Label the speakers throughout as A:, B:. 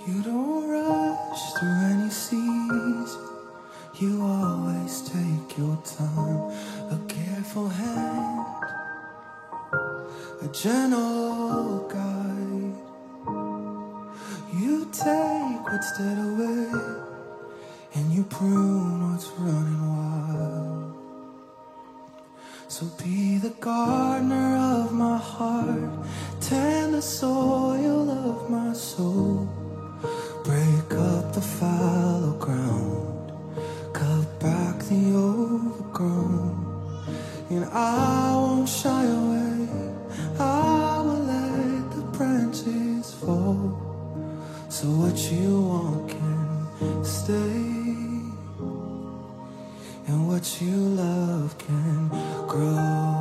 A: You don't rush through any season. You always take your time. A careful hand, a gentle guide. You take what's dead away, and you prune what's running wild. So be the gardener of my heart, tend the soil of my soul. Break up the fallow ground, cut back the overgrown. And I won't shy away, I will let the branches fall. So what you want can stay, and what you love can grow.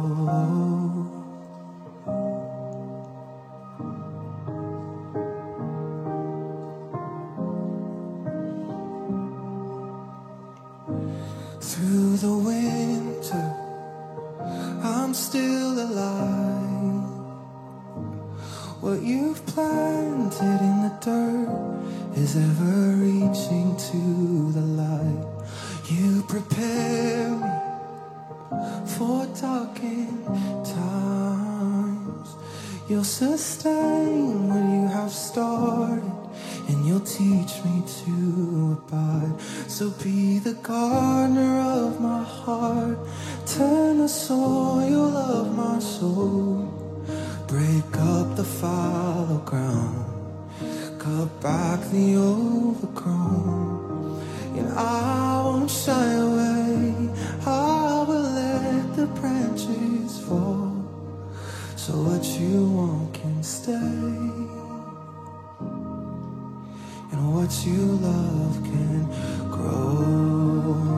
A: Through the winter, I'm still alive. What you've planted in the dirt is ever reaching to the light. You prepare me for darkened times. You'll sustain what you have started, and you'll teach me to abide. So be the gardener of my heart, turn the soil of my soul. Break up the fallow ground, cut back the overgrown. And I won't shy away, I will let the branches fall. So what you want can stay, and what you love can grow.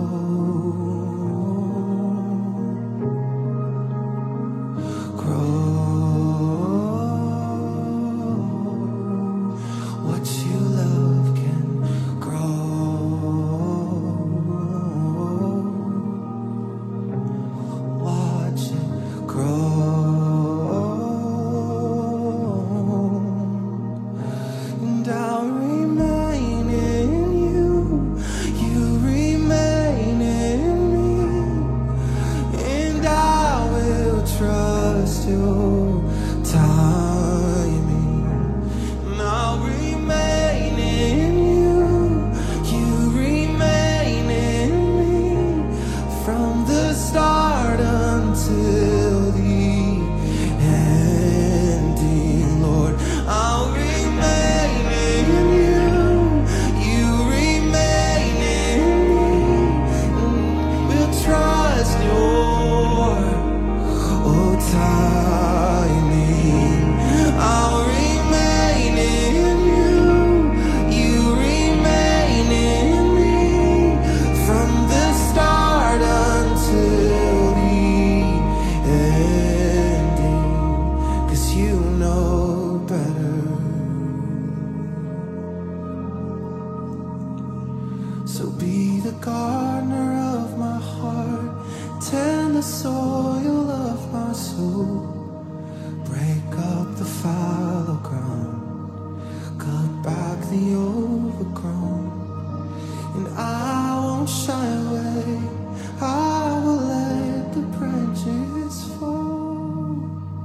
A: So be the gardener of my heart, tend the soil of my soul. Break up the fallow ground, cut back the overgrown. And I won't shy away, I will let the branches fall.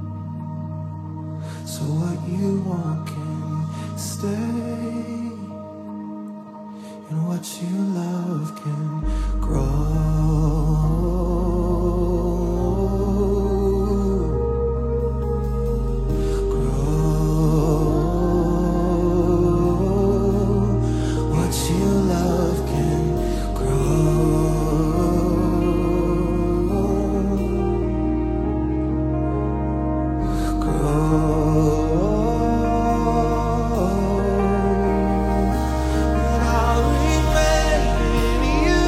A: So what you want can stay, and what you love can grow.
B: And I'll remain in you.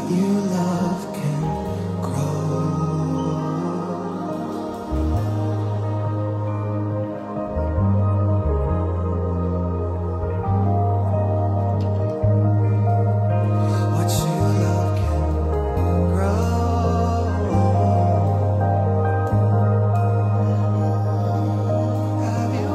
A: what you love can grow. What you love can grow. Have your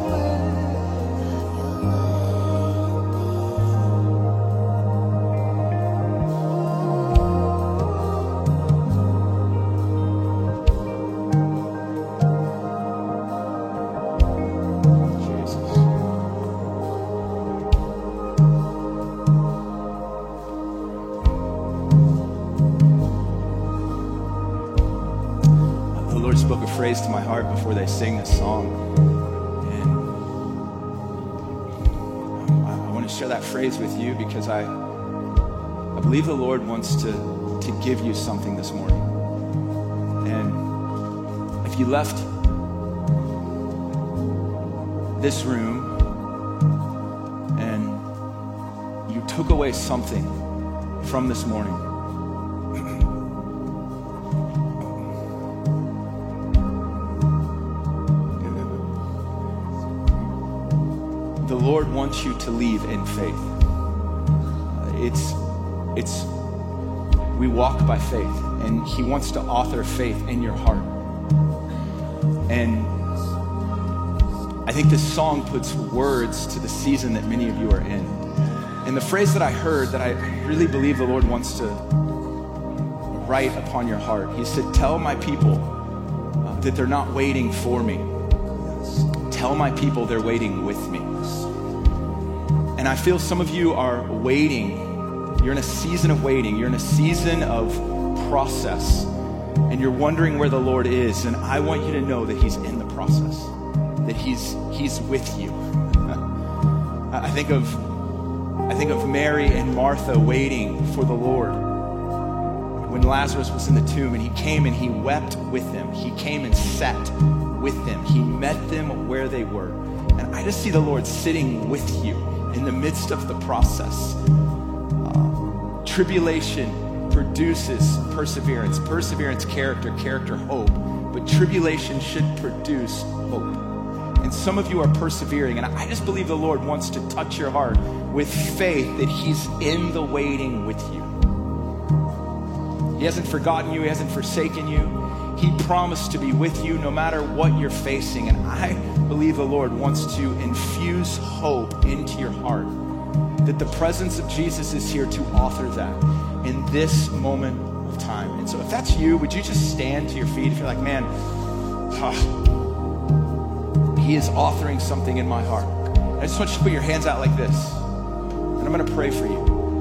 B: The Lord spoke a phrase to my heart before they sang this song. And I want to share that phrase with you because I believe the Lord wants to give you something this morning. And if you left this room and you took away something from this morning, the Lord wants you to leave in faith. We walk by faith, and He wants to author faith in your heart. And I think this song puts words to the season that many of you are in. And the phrase that I heard that I really believe the Lord wants to write upon your heart, He said, tell my people that they're not waiting for me. Tell my people they're waiting with me. And I feel some of you are waiting. You're in a season of waiting. You're in a season of process. And you're wondering where the Lord is. And I want you to know that He's in the process. That He's with you. I think of Mary and Martha waiting for the Lord. When Lazarus was in the tomb and He came and He wept with them. He came and sat with them. He met them where they were. And I just see the Lord sitting with you in the midst of the process. Tribulation produces perseverance. Perseverance, character, character, hope. But tribulation should produce hope. And some of you are persevering. And I just believe the Lord wants to touch your heart with faith that He's in the waiting with you. He hasn't forgotten you. He hasn't forsaken you. He promised to be with you no matter what you're facing. And I believe the Lord wants to infuse hope into your heart. That the presence of Jesus is here to author that in this moment of time. And so if that's you, would you just stand to your feet if you're like, man, He is authoring something in my heart. I just want you to put your hands out like this. And I'm going to pray for you.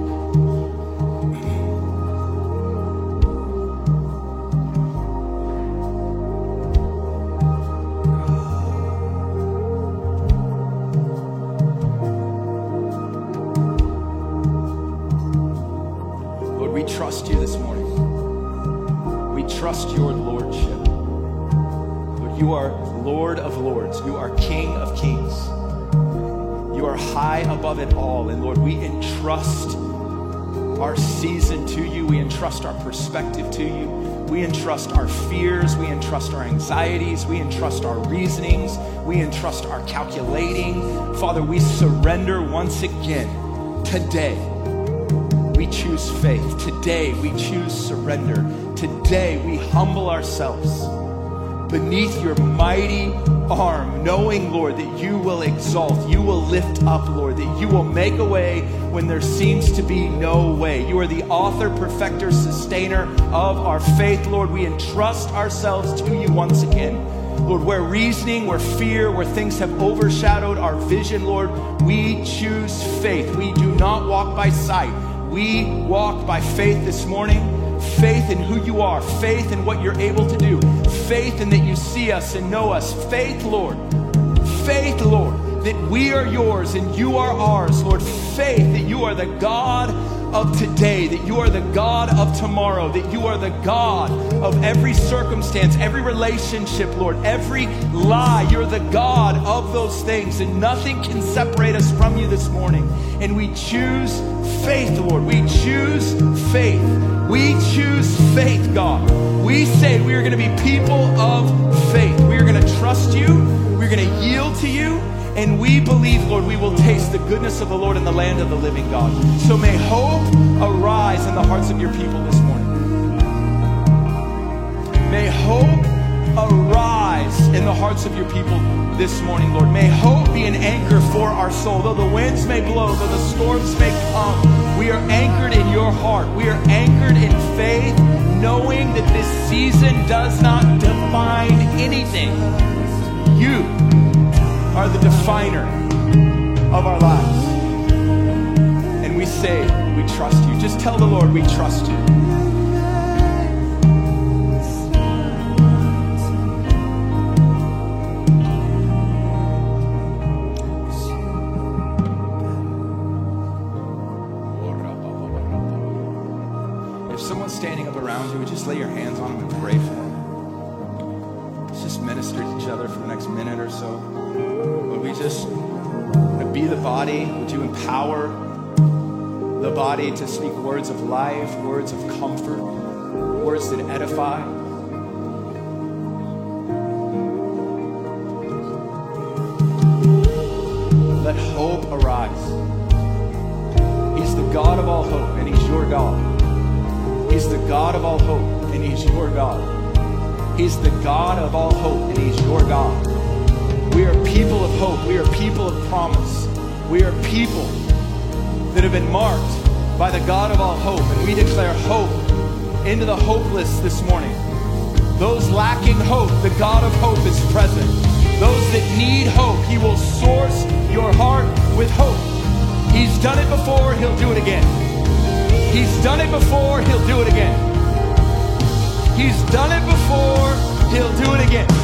B: We trust you this morning. We trust your lordship. Lord, you are Lord of lords. You are King of kings. You are high above it all. And Lord, we entrust our season to you. We entrust our perspective to you. We entrust our fears. We entrust our anxieties. We entrust our reasonings. We entrust our calculating. Father, we surrender once again today. We choose faith. Today, we choose surrender. Today, we humble ourselves beneath your mighty arm, knowing, Lord, that you will exalt, you will lift up, Lord, that you will make a way when there seems to be no way. You are the author, perfecter, sustainer of our faith, Lord. We entrust ourselves to you once again. Lord, where reasoning, where fear, where things have overshadowed our vision, Lord, we choose faith. We do not walk by sight. We walk by faith this morning. Faith in who you are. Faith in what you're able to do. Faith in that you see us and know us. Faith, Lord. Faith, Lord, that we are yours and you are ours. Lord, faith that you are the God of today, that you are the God of tomorrow, that you are the God of every circumstance, every relationship, Lord, every lie. You're the God of those things, and nothing can separate us from you this morning. And we choose faith, Lord. We choose faith. We choose faith, God. We say we are going to be people of faith. We are going to trust you. We're going to yield to you. And we believe, Lord, we will taste the goodness of the Lord in the land of the living, God. So may hope arise in the hearts of your people this morning. May hope arise in the hearts of your people this morning, Lord. May hope be an anchor for our soul. Though the winds may blow, though the storms may come, we are anchored in your heart. We are anchored in faith, knowing that this season does not define anything. You are the definer of our lives. And we say, we trust you. Just tell the Lord, we trust you. If someone's standing up around you, would you just lay your hands on them and pray for them? Let's just minister to each other for the next minute or so. Would we just be the body? Would you empower the body to speak words of life, words of comfort, words that edify? Let hope arise. He's the God of all hope, and he's your God. He's the God of all hope, and he's your God. He's the God of all hope, and he's your God. We are people of hope. We are people of promise. We are people that have been marked by the God of all hope. And we declare hope into the hopeless this morning. Those lacking hope, the God of hope is present. Those that need hope, he will source your heart with hope. He's done it before, he'll do it again. He's done it before, he'll do it again. He's done it before, he'll do it again.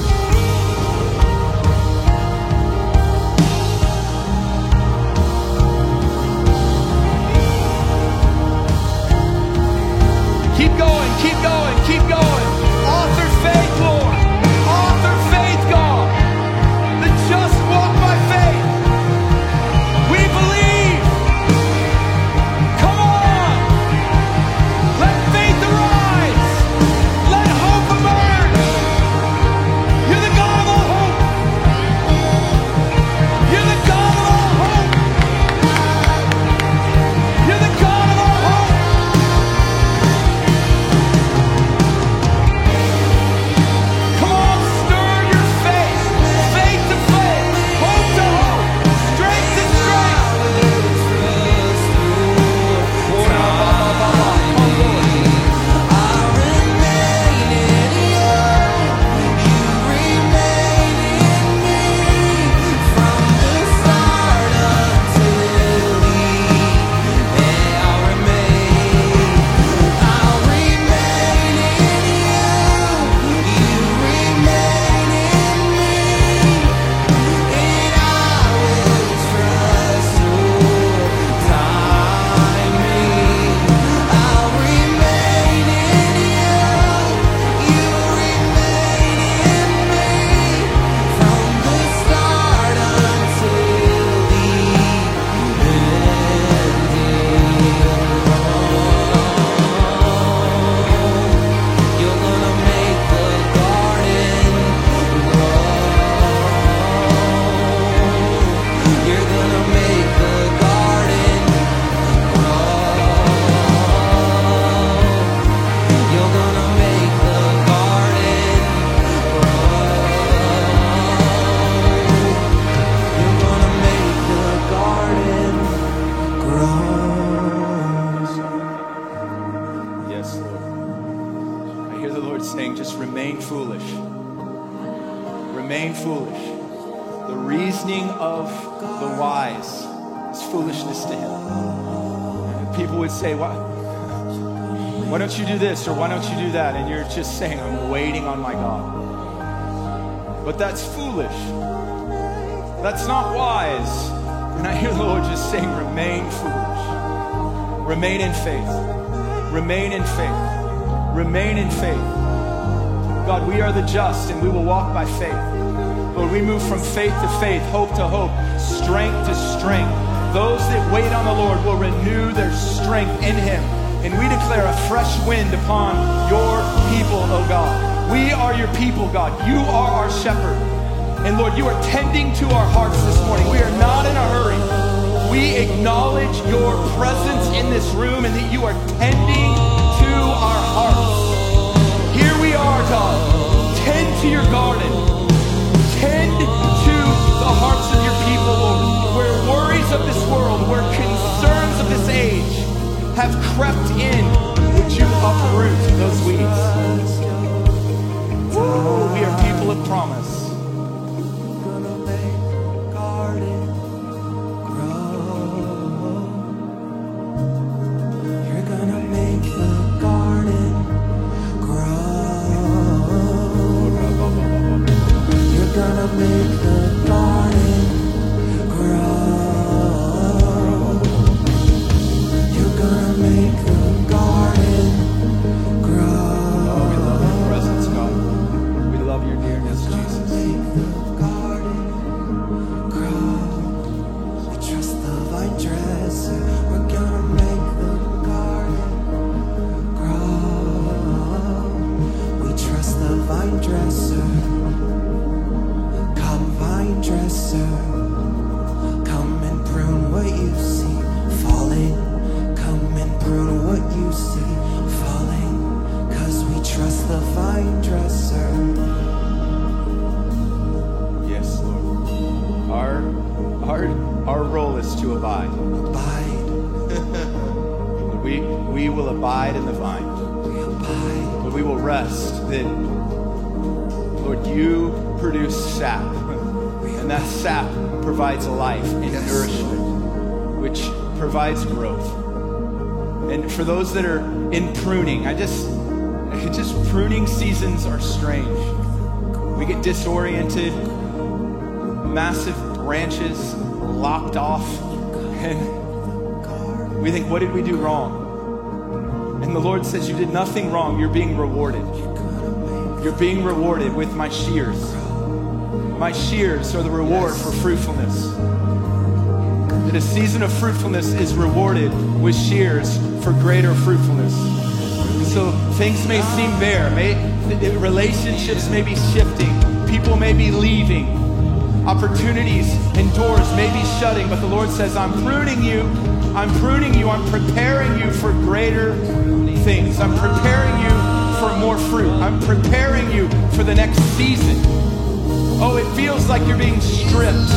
B: Keep going, keep going, keep going. Author faith, Lord. Author faith, God. The just walk by faith. We believe. Come on. Let faith arise. Let hope emerge. You're the God of all hope. You're the God of all hope. You're the God of all hope. Come on, stir your faith. Faith to faith. Hope to hope. Strength to strength. Yes, Lord. I hear the Lord saying, just remain foolish. Remain foolish. The reasoning of the wise is foolishness to him. And people would say, why don't you do this or why don't you do that? And you're just saying, I'm waiting on my God. But that's foolish. That's not wise. And I hear the Lord just saying, remain foolish. Remain in faith. Remain in faith. Remain in faith. God, we are the just and we will walk by faith. Lord, we move from faith to faith, hope to hope, strength to strength. Those that wait on the Lord will renew their strength in him. And we declare a fresh wind upon your people, oh God. We are your people, God. You are our shepherd. And Lord, you are tending to our hearts this morning. We are not in a hurry. We acknowledge your presence in this room and that you are tending to our hearts. Here we are, God. Tend to your garden. Tend to the hearts of your people, Lord. Where worries of this world, where concerns of this age have crept in, would you uproot those weeds? Woo, we are people of promise. Our role is to abide. We will abide in the vine. But we will rest that, Lord, you produce sap. And that sap provides life and nourishment, which provides growth. And for those that are in pruning, just pruning seasons are strange. We get disoriented, massive branches lopped off, and we think, what did we do wrong? And the Lord says, you did nothing wrong. You're being rewarded. You're being rewarded with my shears. My shears are the reward for fruitfulness. That a season of fruitfulness is rewarded with shears for greater fruitfulness. So things may seem bare. Relationships may be shifting. People may be leaving. Opportunities and doors may be shutting, but the Lord says, I'm pruning you. I'm pruning you. I'm preparing you for greater things. I'm preparing you for more fruit. I'm preparing you for the next season. Oh, it feels like you're being stripped.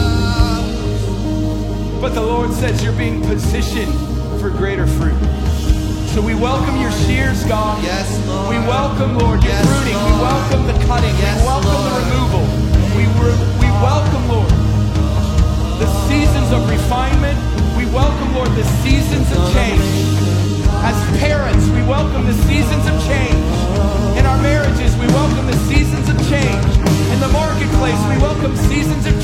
B: But the Lord says you're being positioned for greater fruit. So we welcome your shears, God.
A: Yes, Lord.
B: We welcome, Lord, your pruning. We welcome the cutting.
A: Yes,
B: we welcome
A: Lord.
B: the removal. We welcome, Lord, the seasons of refinement. We welcome, Lord, the seasons of change. As parents, we welcome the seasons of change. In our marriages, we welcome the seasons of change. In the marketplace, we welcome seasons of